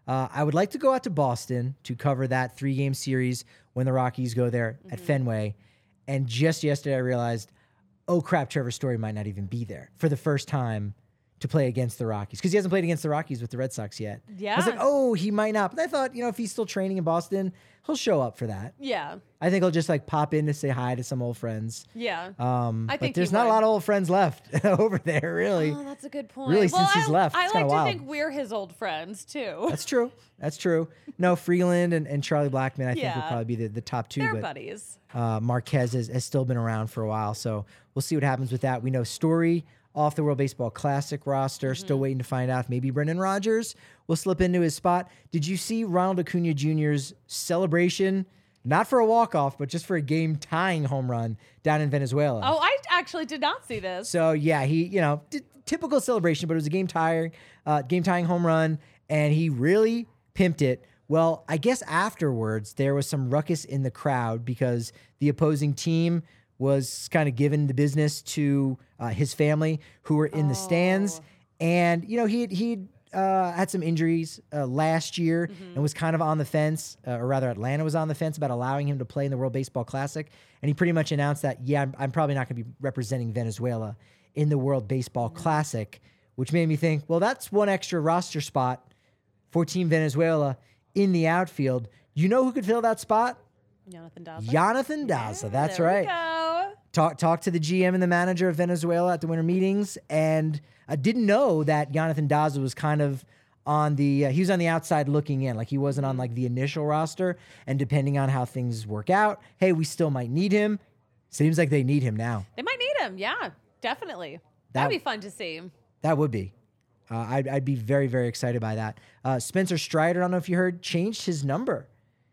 Uh, I would like to go out to Boston to cover that three-game series when the Rockies go there mm-hmm. at Fenway. And just yesterday I realized, oh crap, Trevor Story might not even be there for the first time to play against the Rockies, because he hasn't played against the Rockies with the Red Sox yet. Yeah. I was like, oh, he might not. But I thought, you know, if he's still training in Boston, he'll show up for that. Yeah. I think he'll just like pop in to say hi to some old friends. Yeah. Um, I think but there's he not would. a lot of old friends left over there, really. Oh, that's a good point. Really, well, since he's I, left, I it's like kinda to wild. think we're his old friends too. That's true. That's true. No, Freeland and, and Charlie Blackman, I think, will Yeah. probably be the, the top two. They're but buddies. uh, Marquez has, has still been around for a while, so we'll see what happens with that. We know Story off the World Baseball Classic roster, mm-hmm. still waiting to find out if maybe Brendan Rodgers will slip into his spot. Did you see Ronald Acuna Junior's celebration? Not for a walk-off, but just for a game-tying home run down in Venezuela. Oh, I actually did not see this. So yeah, he, you know, t- typical celebration, but it was a game tying, uh, game tying home run, and he really pimped it. Well, I guess afterwards there was some ruckus in the crowd because the opposing team was kind of given the business to uh, his family who were in Oh. the stands, and you know he he uh, had some injuries uh, last year Mm-hmm. and was kind of on the fence, uh, or rather Atlanta was on the fence about allowing him to play in the World Baseball Classic, and he pretty much announced that, yeah, I'm, I'm probably not going to be representing Venezuela in the World Baseball Classic, which made me think, well, that's one extra roster spot for Team Venezuela in the outfield. You know who could fill that spot? Jonathan Daza. Jonathan Daza. Yeah, That's there right. We go. Talk talk to the G M and the manager of Venezuela at the winter meetings, and I didn't know that Jonathan Daza was kind of on the uh, he was on the outside looking in, like he wasn't on like the initial roster. And depending on how things work out, hey, we still might need him. Seems like they need him now. They might need him. Yeah, definitely. That- That'd be fun to see. That would be. Uh, I'd, I'd be very, very excited by that. Uh, Spencer Strider, I don't know if you heard, changed his number.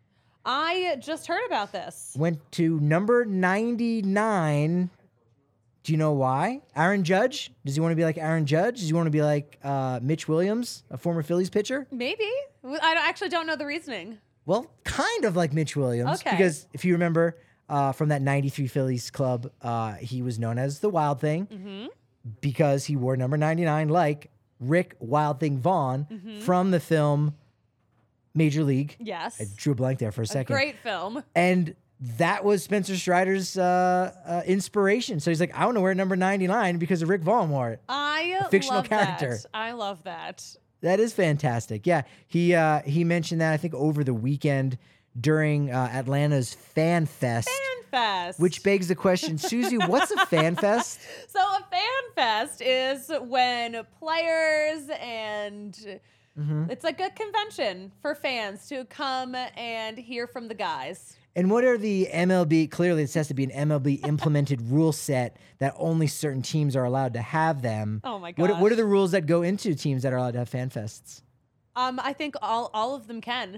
I just heard about this. Went to number ninety-nine. Do you know why? Aaron Judge? Does he want to be like Aaron Judge? Does he want to be like uh, Mitch Williams, a former Phillies pitcher? Maybe. I don't- actually don't know the reasoning. Well, kind of like Mitch Williams. Okay. Because if you remember uh, from that ninety-three Phillies club, uh, he was known as the Wild Thing Mm-hmm. because he wore number ninety-nine like Rick Wild Thing Vaughn Mm-hmm. from the film Major League. Yes. I drew a blank there for a A second. great film. And that was Spencer Strider's uh, uh, inspiration. So he's like, I want to wear number ninety-nine because of Rick Vaughn wore it. I A fictional love character. That. I love that. That is fantastic. Yeah, he uh, he mentioned that I think over the weekend during uh, Atlanta's Fan Fest, Fan Fest. which begs the question, Susie, what's a Fan Fest? So a fan fest is when players and Mm-hmm. it's like a convention for fans to come and hear from the guys. And what are the M L B? Clearly, this has to be an M L B implemented rule set that only certain teams are allowed to have them. Oh my What, gosh. what are the rules that go into teams that are allowed to have Fan Fests? Um, I think all all of them can.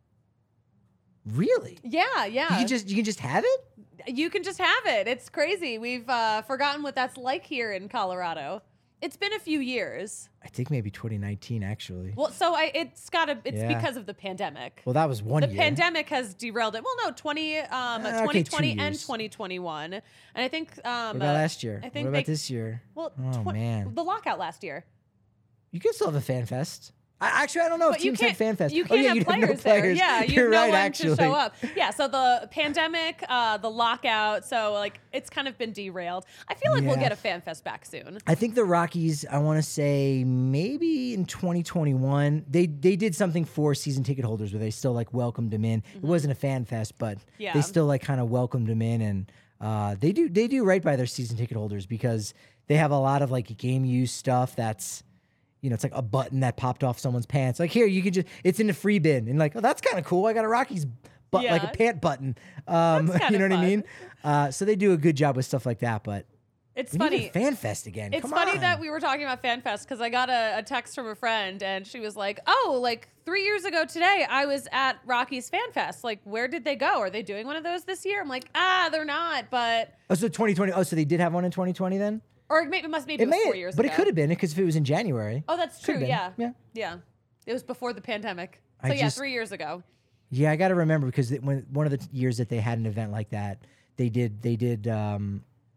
Really? Yeah, yeah. You can just you can just have it? You can just have it. It's crazy. We've uh, forgotten what that's like here in Colorado. It's been a few years. I think maybe twenty nineteen actually. Well, so I it's gotta it's Yeah. because of the pandemic. Well, that was one the year. pandemic has derailed it. Well, no, twenty um Ah, okay, twenty two twenty and years. twenty twenty-one. And I think um What about uh, last year? I think what about they- this year? Well, Oh, twen- man. the lockout last year. You can still have a Fan Fest. I, actually, I don't know But if you teams had can't, Fan Fest. you Oh, can't yeah, have you'd players, no players there. Yeah, you You're have no right, one actually. to show up. Yeah, so the pandemic, uh, the lockout, so like it's kind of been derailed. I feel like we'll Yeah. get a fan fest back soon. I think the Rockies, I want to say maybe in twenty twenty-one, they they did something for season ticket holders where they still like welcomed them in. It wasn't a fan fest, but Yeah. they still like kind of welcomed them in, and uh, they do they do right by their season ticket holders because they have a lot of like game use stuff that's, you know, it's like a button that popped off someone's pants. Like here, you can just it's in the free bin, and like, oh, that's kind of cool. I got a Rockies but like a Yeah. pant button. Um, That's you kinda know what I fun. mean? Uh, so they do a good job with stuff like that, but. It's We funny. need a Fan Fest again. It's Come funny on. that we were talking about FanFest because I got a, a text from a friend and she was like, "Oh, like three years ago today, I was at Rocky's FanFest. Like, where did they go? Are they doing one of those this year?" I'm like, "Ah, they're not." But Oh, so twenty twenty. Oh, so they did have one in twenty twenty then? or maybe it must maybe It it was may, four years but ago. it could have been because if it was in January. Oh, that's true. Could've been. Yeah. Yeah. Yeah. It was before the pandemic. I So yeah, just- three years ago. Yeah, I got to remember because it, when one of the years that they had an event like that, they did they did um,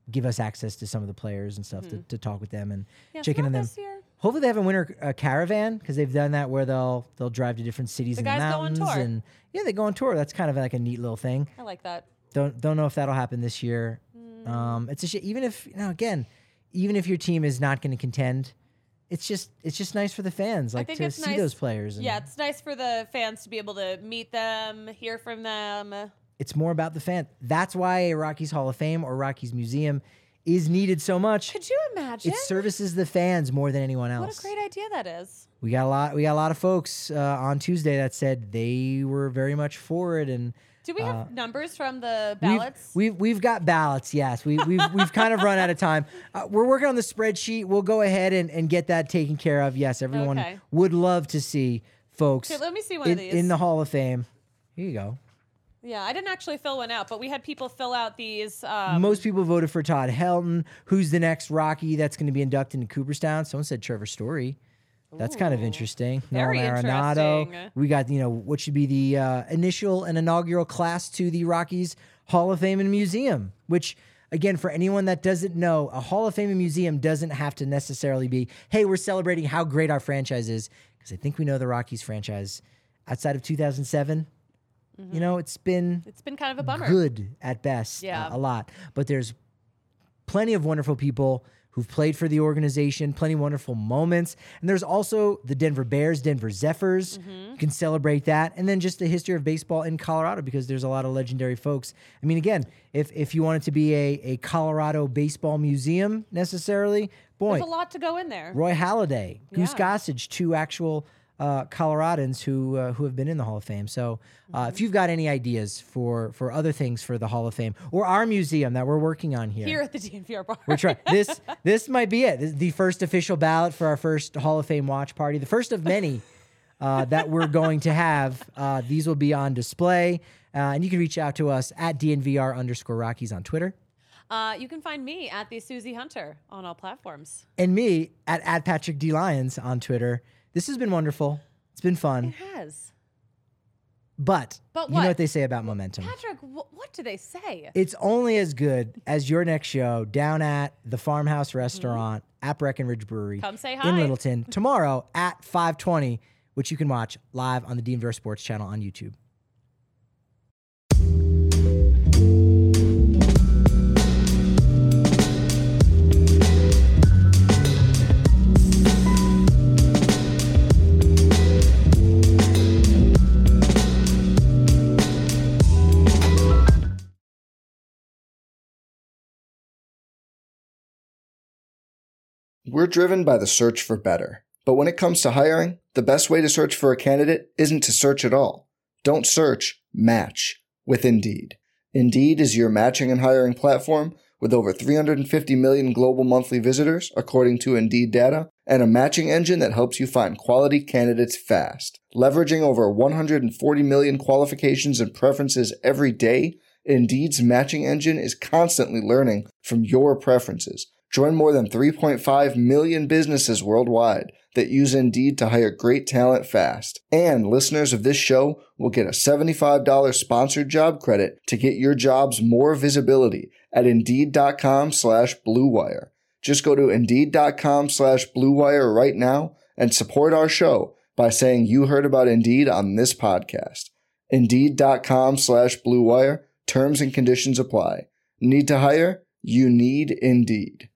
give us access to some of the players and stuff to, to talk with them and Yeah, check in on them. this year. Hopefully they have a winter uh, caravan because they've done that where they'll they'll drive to different cities The in the guys go on mountains tour. and yeah they go on tour. That's kind of like a neat little thing. I like that. Don't don't know if that'll happen this year. Mm. Um, it's a sh- even if you know again, even if your team is not going to contend, it's just it's just nice for the fans like think to it's see nice- those players. And Yeah, it's nice for the fans to be able to meet them, hear from them. it's more about the fan. That's why a Rockies Hall of Fame or Rockies Museum is needed so much. Could you imagine? It services the fans more than anyone else. What a great idea that is. We got a lot. We got a lot of folks uh, on Tuesday that said they were very much for it, and Do we have Uh, numbers from the we've, ballots? we've we've got ballots. Yes, we we've we've kind of run out of time. Uh, we're working on the spreadsheet. We'll go ahead and, and get that taken care of. Yes, everyone Okay. would love to see folks Here, let me see one in, of these. in the Hall of Fame. Here you go. Yeah, I didn't actually fill one out, but we had people fill out these. Um, Most people voted for Todd Helton. Who's the next Rocky that's going to be inducted into Cooperstown? Someone said Trevor Story. That's kind of Ooh. interesting. Very Nolan Arenado. interesting. We got, you know, what should be the uh, initial and inaugural class to the Rockies Hall of Fame and Museum, which, again, for anyone that doesn't know, a Hall of Fame and Museum doesn't have to necessarily be, hey, we're celebrating how great our franchise is, because I think we know the Rockies franchise outside of two thousand seven. Mm-hmm. You know, it's been it's been kind of a bummer. good at best, Yeah. uh, a lot. But there's plenty of wonderful people who've played for the organization, plenty of wonderful moments. And there's also the Denver Bears, Denver Zephyrs. Mm-hmm. You can celebrate that. And then just the history of baseball in Colorado, because there's a lot of legendary folks. I mean, again, if if you want it to be a, a Colorado baseball museum necessarily, boy, There's a lot to go in there. Roy Halladay, Goose Yeah. Gossage, two actual uh, Coloradans who uh, who have been in the Hall of Fame. So uh, if you've got any ideas for for other things for the Hall of Fame or our museum that we're working on here, Here at the D N V R bar. we're trying this. This might be it. This is the first official ballot for our first Hall of Fame watch party, the first of many uh, that we're going to have. Uh, these will be on display, uh, and you can reach out to us at D N V R underscore Rockies on Twitter. Uh, you can find me at the Susie Hunter on all platforms. And me at, at Patrick D. Lyons on Twitter. This has been wonderful. It's been It fun. has. But, But you what? know what they say about momentum. Patrick, wh- what do they say? It's only as good as your next show down at the Farmhouse Restaurant at Breckenridge Brewery Come say in hi. Littleton tomorrow at five twenty, which you can watch live on the D N V R Sports channel on YouTube. We're driven by the search for better. But when it comes to hiring, the best way to search for a candidate isn't to search at all. Don't search, match with Indeed. Indeed is your matching and hiring platform with over three hundred fifty million global monthly visitors, according to Indeed data, and a matching engine that helps you find quality candidates fast. Leveraging over one hundred forty million qualifications and preferences every day, Indeed's matching engine is constantly learning from your preferences. Join more than three point five million businesses worldwide that use Indeed to hire great talent fast. And listeners of this show will get a seventy-five dollars sponsored job credit to get your jobs more visibility at Indeed.com slash Blue Wire. Just go to Indeed.com slash Blue Wire right now and support our show by saying you heard about Indeed on this podcast. Indeed.com slash Blue Wire. Terms and conditions apply. Need to hire? You need Indeed.